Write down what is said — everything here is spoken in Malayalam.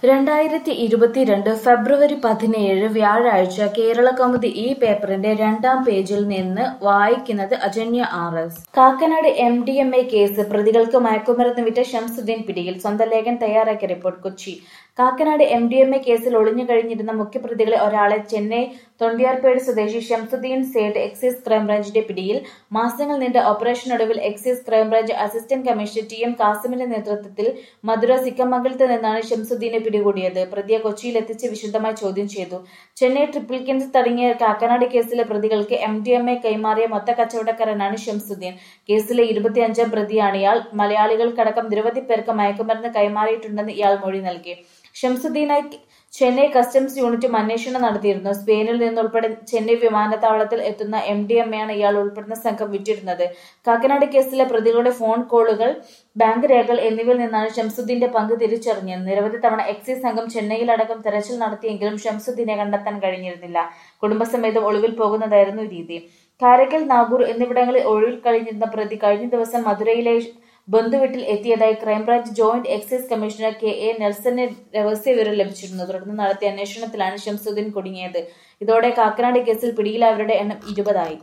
2022 ഫെബ്രുവരി 17 വ്യാഴാഴ്ച കേരളകൗമുദി ഈ പേപ്പറിന്റെ 2-ാം പേജിൽ നിന്ന് വായിക്കുന്നത് Ajanya RS. Kakkanad MDMA case പ്രതികൾക്ക് മയക്കുമരുന്ന് വിറ്റ ഷംസുദ്ദീൻ പിടിയിൽ. സ്വന്തം ലേഖകൻ തയ്യാറാക്കിയ റിപ്പോർട്ട്. കൊച്ചി. കാക്കനാട് MDMA കേസിൽ ഒളിഞ്ഞു കഴിഞ്ഞിരുന്ന മുഖ്യപ്രതികളെ ഒരാളെ ചെന്നൈ തൊണ്ടിയാർപേട് സ്വദേശി ഷംസുദ്ദീൻ സേഠ് എക്സൈസ് ക്രൈംബ്രാഞ്ചിന്റെ പിടിയിൽ. മാസങ്ങൾ നീണ്ട ഓപ്പറേഷനൊടുവിൽ excise crime branch assistant commissioner TM കാസിമിന്റെ നേതൃത്വത്തിൽ മധുര സിക്കമംഗലത്ത് നിന്നാണ് ഷംസുദ്ദീനെ പിടികൂടിയത്. പ്രതിയെ കൊച്ചിയിലെത്തിച്ച് വിശദമായി ചോദ്യം ചെയ്തു. ചെന്നൈ ട്രിപ്പിൾ കിൻസ് തുടങ്ങിയ കാക്കനാട് കേസിലെ പ്രതികൾക്ക് MDMA കൈമാറിയ മൊത്തക്കച്ചവടക്കാരനാണ് ഷംസുദ്ദീൻ. കേസിലെ 25-ാം പ്രതിയാണ് ഇയാൾ. മലയാളികൾക്കടക്കം നിരവധി പേർക്ക് മയക്കുമരുന്ന് കൈമാറിയിട്ടുണ്ടെന്ന് ഇയാൾ മൊഴി നൽകി. ഷംസുദ്ദീനായി ചെന്നൈ കസ്റ്റംസ് യൂണിറ്റും അന്വേഷണം നടത്തിയിരുന്നു. സ്പെയിനിൽ നിന്നുൾപ്പെടെ ചെന്നൈ വിമാനത്താവളത്തിൽ എത്തുന്ന MDMA ആണ് ഇയാൾ ഉൾപ്പെടുന്ന സംഘം വിറ്റിരുന്നത്. കാക്കനാട് കേസിലെ പ്രതികളുടെ ഫോൺ കോളുകൾ, ബാങ്ക് രേഖകൾ എന്നിവയിൽ നിന്നാണ് ഷംസുദ്ദീന്റെ പങ്ക് തിരിച്ചറിഞ്ഞത്. നിരവധി തവണ എക്സൈസ് സംഘം ചെന്നൈയിലടക്കം തെരച്ചിൽ നടത്തിയെങ്കിലും ഷംസുദ്ദീനെ കണ്ടെത്താൻ കഴിഞ്ഞിരുന്നില്ല. കുടുംബസമേതം ഒളിവിൽ പോകുന്നതായിരുന്നു രീതി. കാരയ്ക്കൽ, നാഗൂർ എന്നിവിടങ്ങളിൽ ഒളിവിൽ കഴിഞ്ഞിരുന്ന പ്രതി കഴിഞ്ഞ ദിവസം മധുരയിലെ ബന്ധുവീട്ടിൽ എത്തിയതായി crime branch joint excise commissioner KA നെൽസന് രഹസ്യവിവരം ലഭിച്ചിരുന്നു. തുടർന്ന് നടത്തിയ അന്വേഷണത്തിലാണ് ഷംസുദ്ദീൻ കുടുങ്ങിയത്. ഇതോടെ കാക്കനാട് കേസിൽ പിടിയിലായവരുടെ എണ്ണം 20 ആയി.